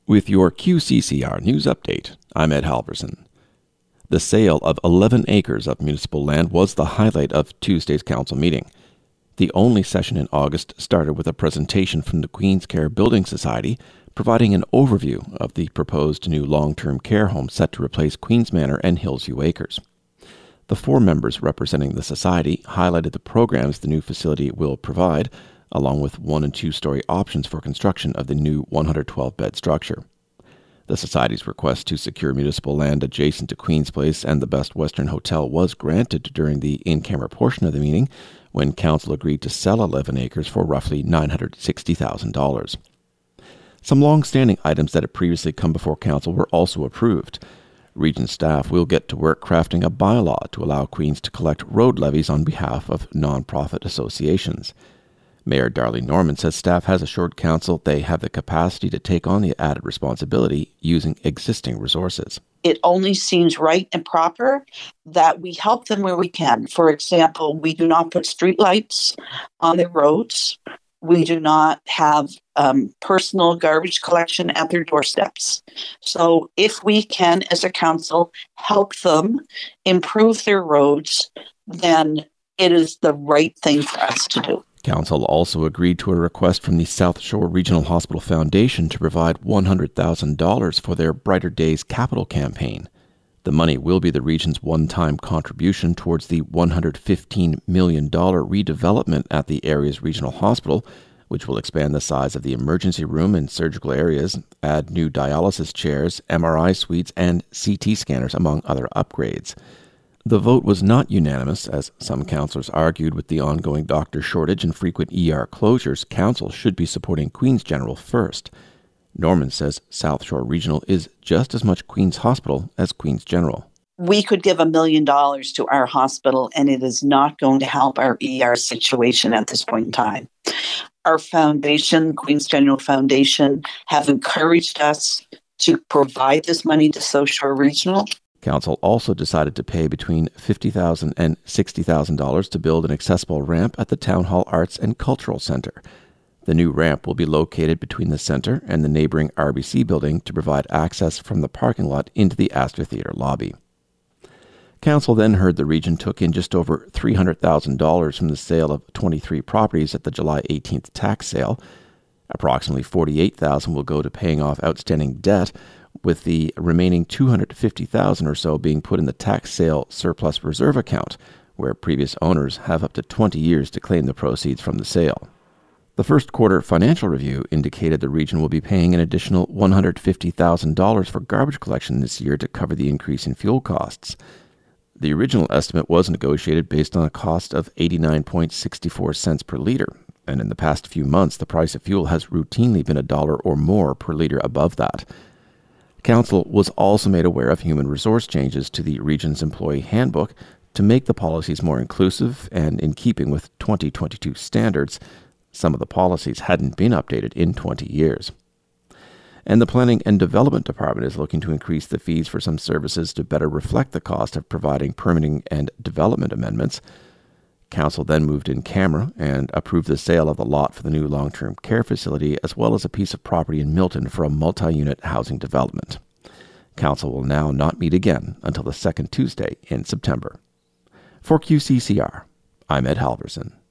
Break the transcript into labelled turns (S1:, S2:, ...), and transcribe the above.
S1: With your QCCR News Update, I'm Ed Halverson. The sale of 11 acres of municipal land was the highlight of Tuesday's council meeting. The only session in August started with a presentation from the Queen's Care Building Society, providing an overview of the proposed new long-term care home set to replace Queen's Manor and Hillsview Acres. The four members representing the society highlighted the programs the new facility will provide, along with 1- and 2-story options for construction of the new 112-bed structure. The Society's request to secure municipal land adjacent to Queen's Place and the Best Western Hotel was granted during the in-camera portion of the meeting, when Council agreed to sell 11 acres for roughly $960,000. Some long-standing items that had previously come before Council were also approved. Region staff will get to work crafting a bylaw to allow Queens to collect road levies on behalf of non-profit associations. Mayor Darlene Norman says staff has assured Council they have the capacity to take on the added responsibility using existing resources.
S2: It only seems right and proper that we help them where we can. For example, we do not put streetlights on the roads. We do not have personal garbage collection at their doorsteps. So if we can, as a council, help them improve their roads, then it is the right thing for us to do.
S1: Council also agreed to a request from the South Shore Regional Hospital Foundation to provide $100,000 for their Brighter Days capital campaign. The money will be the region's one-time contribution towards the $115 million redevelopment at the area's regional hospital, which will expand the size of the emergency room and surgical areas, add new dialysis chairs, MRI suites, and CT scanners, among other upgrades. The vote was not unanimous, as some councillors argued with the ongoing doctor shortage and frequent ER closures, Council should be supporting Queen's General first. Norman says South Shore Regional is just as much Queen's Hospital as Queen's General.
S2: We could give $1 million to our hospital, and it is not going to help our ER situation at this point in time. Our foundation, Queen's General Foundation, have encouraged us to provide this money to South Shore Regional.
S1: Council also decided to pay between $50,000 and $60,000 to build an accessible ramp at the Town Hall Arts and Cultural Center. The new ramp will be located between the center and the neighboring RBC building to provide access from the parking lot into the Astor Theatre lobby. Council then heard the region took in just over $300,000 from the sale of 23 properties at the July 18th tax sale. Approximately $48,000 will go to paying off outstanding debt, with the remaining $250,000 or so being put in the tax sale surplus reserve account, where previous owners have up to 20 years to claim the proceeds from the sale. The first quarter financial review indicated the region will be paying an additional $150,000 for garbage collection this year to cover the increase in fuel costs. The original estimate was negotiated based on a cost of 89.64 cents per liter, and in the past few months the price of fuel has routinely been $1 or more per liter above that. Council was also made aware of human resource changes to the region's employee handbook to make the policies more inclusive and in keeping with 2022 standards. Some of the policies hadn't been updated in 20 years. And the Planning and Development Department is looking to increase the fees for some services to better reflect the cost of providing permitting and development amendments. Council then moved in camera and approved the sale of the lot for the new long-term care facility, as well as a piece of property in Milton for a multi-unit housing development. Council will now not meet again until the second Tuesday in September. For QCCR, I'm Ed Halverson.